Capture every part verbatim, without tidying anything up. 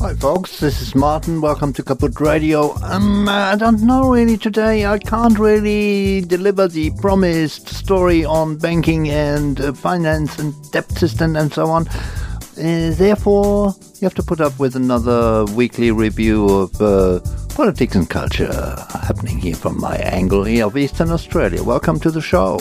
Hi folks, this is Martin. Welcome to Kaput Radio. Um, I don't know really today. I can't really deliver the promised story on banking and uh, finance and debt system and so on. Uh, therefore, you have to put up with another weekly review of uh, politics and culture happening here from my angle here of Eastern Australia. Welcome to the show.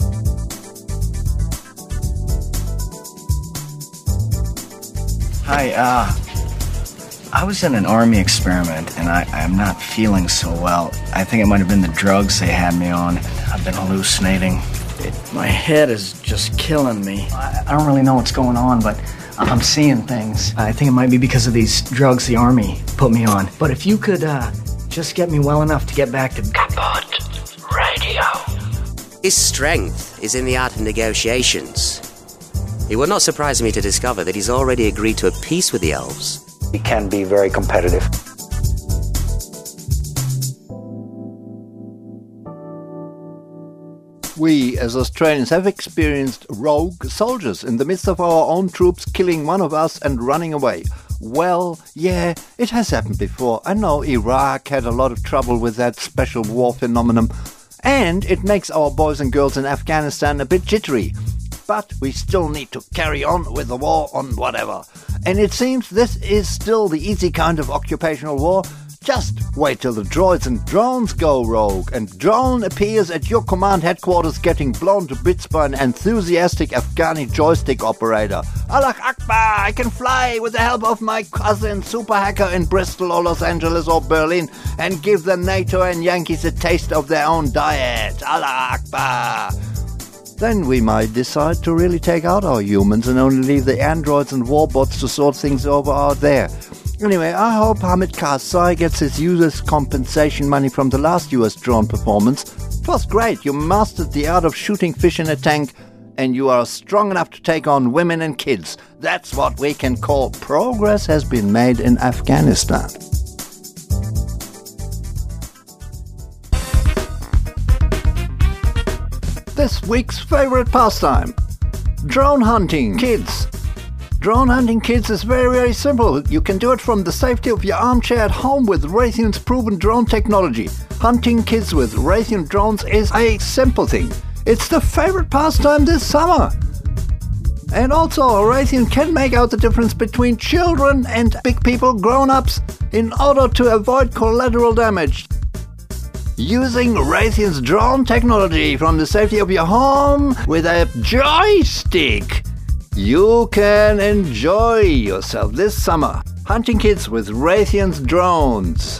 Hi, uh, I was in an army experiment and I, I'm not feeling so well. I think it might have been the drugs they had me on. I've been hallucinating. It, my head is just killing me. I, I don't really know what's going on, but I'm seeing things. I think it might be because of these drugs the army put me on. But if you could uh, just get me well enough to get back to Kaput Radio. His strength is in the art of negotiations. It would not surprise me to discover that he's already agreed to a peace with the elves. He can be very competitive. We, as Australians, have experienced rogue soldiers in the midst of our own troops killing one of us and running away. Well, yeah, it has happened before. I know Iraq had a lot of trouble with that special war phenomenon, and it makes our boys and girls in Afghanistan a bit jittery. But we still need to carry on with the war on whatever. And it seems this is still the easy kind of occupational war. Just wait till the droids and drones go rogue and drone appears at your command headquarters getting blown to bits by an enthusiastic Afghani joystick operator. Allah Akbar, I can fly with the help of my cousin super hacker in Bristol or Los Angeles or Berlin and give the NATO and Yankees a taste of their own diet. Allah Akbar. Then we might decide to really take out our humans and only leave the androids and warbots to sort things over out there. Anyway, I hope Hamid Karzai gets his users' compensation money from the last U S drone performance. It was great. You mastered the art of shooting fish in a tank, and you are strong enough to take on women and kids. That's what we can call progress has been made in Afghanistan. This week's favorite pastime, drone hunting kids. Drone hunting kids is very, very simple. You can do it from the safety of your armchair at home with Raytheon's proven drone technology. Hunting kids with Raytheon drones is a simple thing. It's the favorite pastime this summer. And also, Raytheon can make out the difference between children and big people, grown-ups, in order to avoid collateral damage. Using Raytheon's drone technology from the safety of your home with a joystick, you can enjoy yourself this summer hunting kids with Raytheon's drones.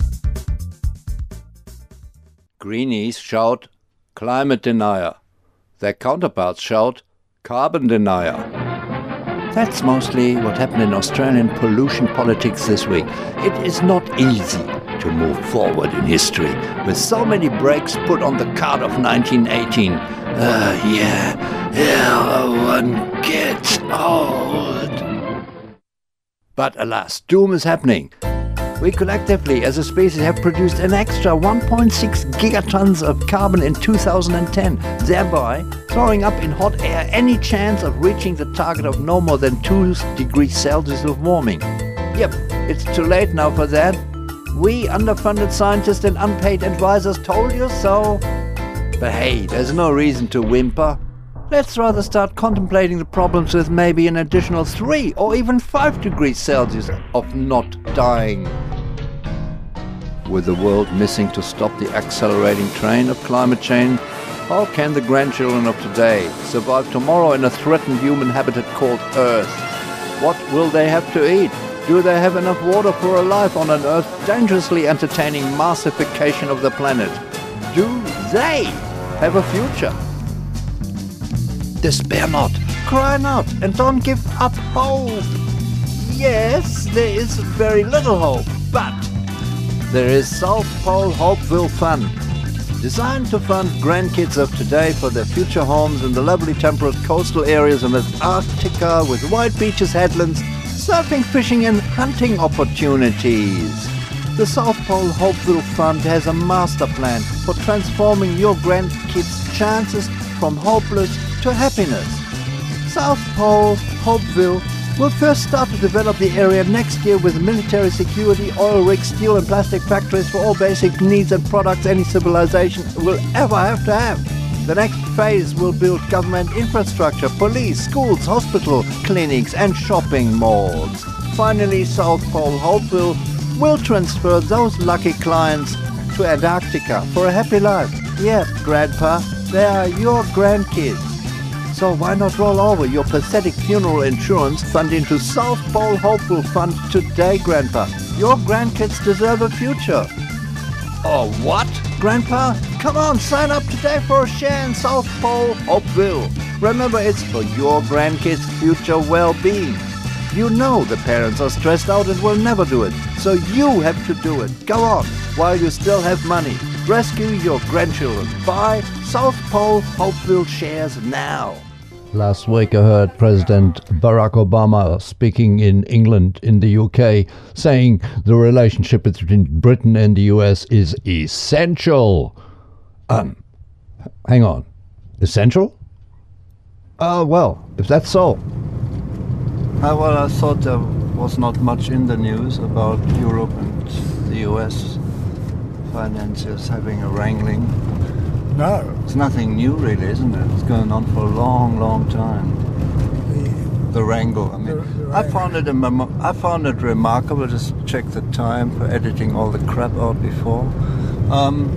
Greenies shout climate denier. Their counterparts shout carbon denier. That's mostly what happened in Australian pollution politics this week. It is not easy to move forward in history with so many brakes put on the cart of nineteen eighteen. Uh, yeah, yeah, one gets old. But alas, doom is happening. We collectively as a species have produced an extra one point six gigatons of carbon in two thousand ten, thereby throwing up in hot air any chance of reaching the target of no more than two degrees Celsius of warming. Yep, it's too late now for that. We underfunded scientists and unpaid advisors told you so. But hey, there's no reason to whimper. Let's rather start contemplating the problems with maybe an additional three or even five degrees Celsius of not dying. With the world missing to stop the accelerating train of climate change, how can the grandchildren of today survive tomorrow in a threatened human habitat called Earth? What will they have to eat? Do they have enough water for a life on an Earth dangerously entertaining massification of the planet? Do they have a future? Despair not, cry not, and don't give up hope. Yes, there is very little hope, but there is South Pole Hopeville Fund, designed to fund grandkids of today for their future homes in the lovely temperate coastal areas of Antarctica with white beaches, headlands, surfing, fishing and hunting opportunities. The South Pole Hopeville Fund has a master plan for transforming your grandkids' chances from hopeless to happiness. South Pole Hopeville We'll first start to develop the area next year with military security, oil rigs, steel and plastic factories for all basic needs and products any civilization will ever have to have. The next phase will build government infrastructure, police, schools, hospital, clinics and shopping malls. Finally, South Pole Hopeville will transfer those lucky clients to Antarctica for a happy life. Yeah, Grandpa, they are your grandkids. So why not roll over your pathetic funeral insurance fund into South Pole Hopeville Fund today, Grandpa? Your grandkids deserve a future. Oh, what? Grandpa, come on, sign up today for a share in South Pole Hopeville. Remember, it's for your grandkids' future well-being. You know the parents are stressed out and will never do it, so you have to do it. Go on, while you still have money. Rescue your grandchildren. Buy South Pole Hopeville shares now. Last week I heard President Barack Obama speaking in England, in the U K, saying the relationship between Britain and the U S is essential. Um, hang on. Essential? Uh, well, if that's so. Uh, well, I thought there was not much in the news about Europe and the U S financiers having a wrangling. No. It's nothing new, really, isn't it? It's going on for a long, long time. The, the wrangle. I mean, the, the I found it. A, I found it remarkable. Just check the time for editing all the crap out before. Um,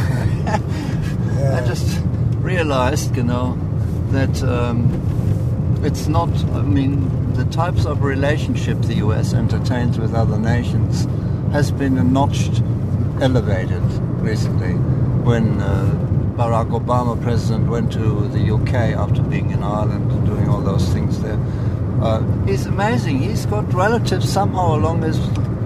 yeah. I just realized, you know, that um, it's not. I mean, the types of relationship the U S entertains with other nations has been a notch elevated recently. When uh, Barack Obama, president, went to the U K after being in Ireland and doing all those things there. Uh, he's amazing. He's got relatives somehow along his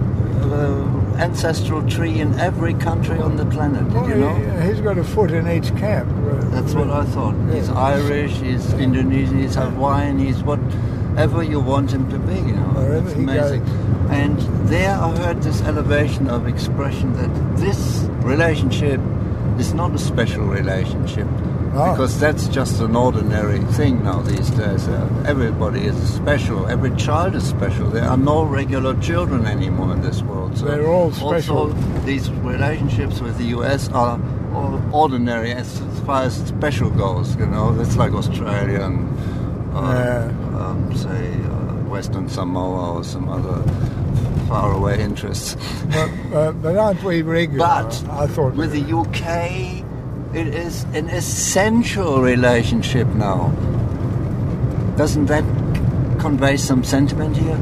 uh, ancestral tree in every country on the planet. Did well, you know? He, he's got a foot in each camp. That's what I thought. Yeah. He's Irish, he's Indonesian, he's Hawaiian, he's whatever you want him to be, you know. Wherever it's amazing. And there I heard this elevation of expression that this relationship is not a special relationship, oh. because that's just an ordinary thing now these days. Uh, everybody is special. Every child is special. There are no regular children anymore in this world. So they're all special. Also, these relationships with the U S are all ordinary as, as far as special goes. You know, it's like Australia and uh, yeah. um, say uh, Western Samoa or some other faraway interests. But, uh, but aren't we regular? But I thought with the U K, it is an essential relationship now. Doesn't that convey some sentiment here?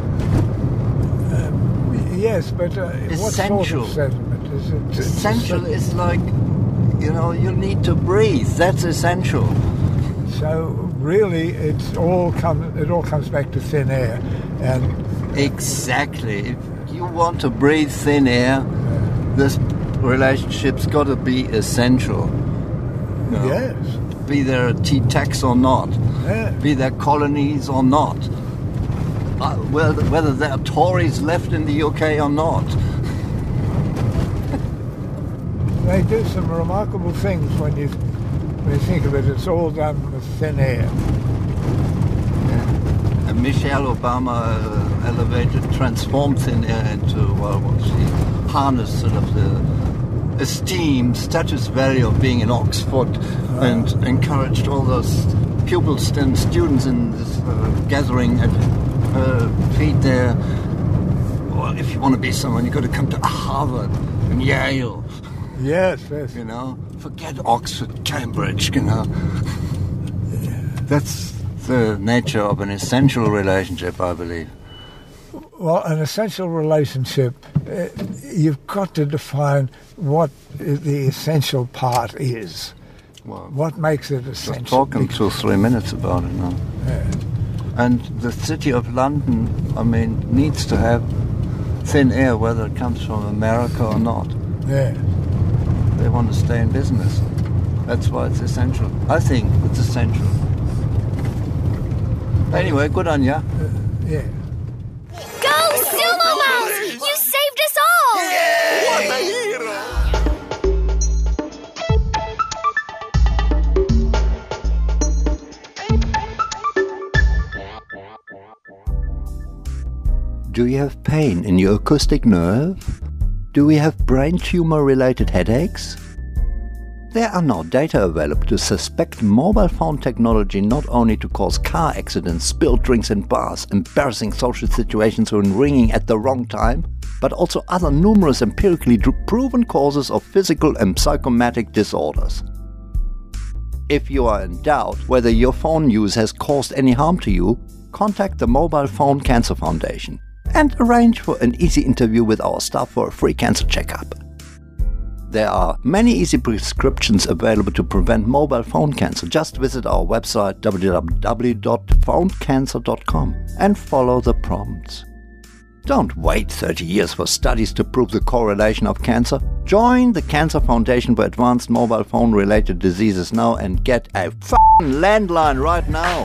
Uh, yes, but uh, what sort of sentiment is it? Essential is like, you know, you need to breathe. That's essential. So really, it's all come. It all comes back to thin air, and exactly. If you want to breathe thin air, yeah. this relationship's got to be essential. You know, yes. Be there a tea tax or not, yeah. be there colonies or not, uh, whether, whether there are Tories left in the U K or not. They do some remarkable things when you when you think of it. It's all done with thin air. Yeah. And Michelle Obama uh, elevated, transformed thin air into, well, what she harnessed sort of the esteem, status value of being in Oxford, oh. and encouraged all those pupils and students in this uh, gathering at her feet there. Well, if you want to be someone, you've got to come to Harvard and Yale. Yes, yes. You know, forget Oxford, Cambridge, you know. Yeah. That's the nature of an essential relationship, I believe. Well, an essential relationship, uh, you've got to define what the essential part is. Well, what makes it essential? Just talking two, three minutes about it now. Yeah. And the city of London, I mean, needs to have thin air, whether it comes from America or not. Yeah. They want to stay in business. That's why it's essential. I think it's essential. Anyway, good on ya. Uh, yeah. Go, Sumo Mouse! You saved us all! Yay! What a hero! Do you have pain in your acoustic nerve? Do we have brain tumor-related headaches? There are now data available to suspect mobile phone technology not only to cause car accidents, spilled drinks in bars, embarrassing social situations when ringing at the wrong time, but also other numerous empirically proven causes of physical and psychosomatic disorders. If you are in doubt whether your phone use has caused any harm to you, contact the Mobile Phone Cancer Foundation and arrange for an easy interview with our staff for a free cancer checkup. There are many easy prescriptions available to prevent mobile phone cancer. Just visit our website w w w dot phone cancer dot com and follow the prompts. Don't wait thirty years for studies to prove the correlation of cancer. Join the Cancer Foundation for Advanced Mobile Phone Related Diseases now and get a f***ing landline right now.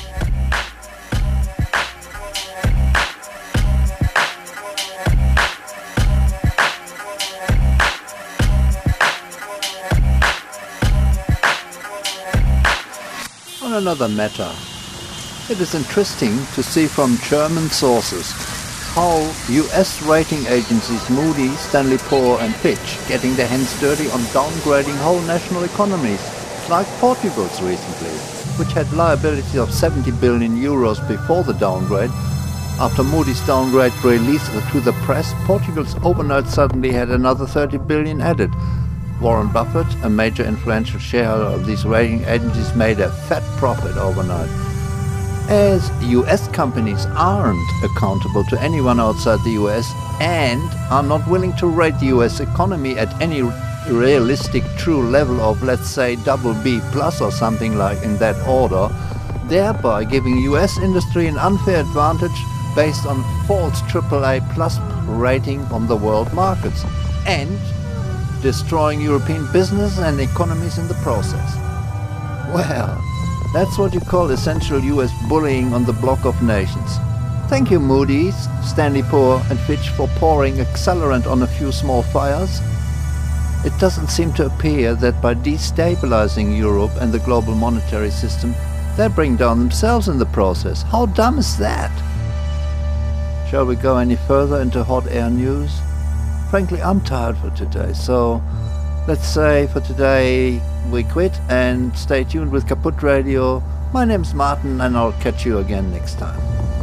On another matter, it is interesting to see from German sources how U S rating agencies Moody's, Standard and Poor's and Fitch getting their hands dirty on downgrading whole national economies, like Portugal's recently, which had liabilities of seventy billion euros before the downgrade. After Moody's downgrade release to the press, Portugal's overnight suddenly had another thirty billion added. Warren Buffett, a major influential shareholder of these rating agencies, made a fat profit overnight. As U S companies aren't accountable to anyone outside the U S and are not willing to rate the U S economy at any realistic true level of, let's say, double B plus or something like in that order, thereby giving U S industry an unfair advantage based on false triple A plus rating on the world markets and destroying European business and economies in the process. Well, that's what you call essential U S bullying on the block of nations. Thank you, Moody's, Standard and Poor's and Fitch for pouring accelerant on a few small fires. It doesn't seem to appear that by destabilizing Europe and the global monetary system, they bring down themselves in the process. How dumb is that? Shall we go any further into hot air news? Frankly, I'm tired for today, so let's say for today we quit and stay tuned with Kaput Radio. My name's Martin and I'll catch you again next time.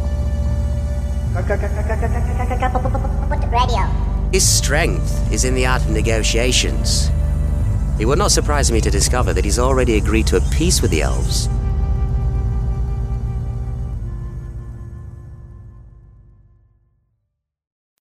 His strength is in the art of negotiations. It would not surprise me to discover that he's already agreed to a peace with the elves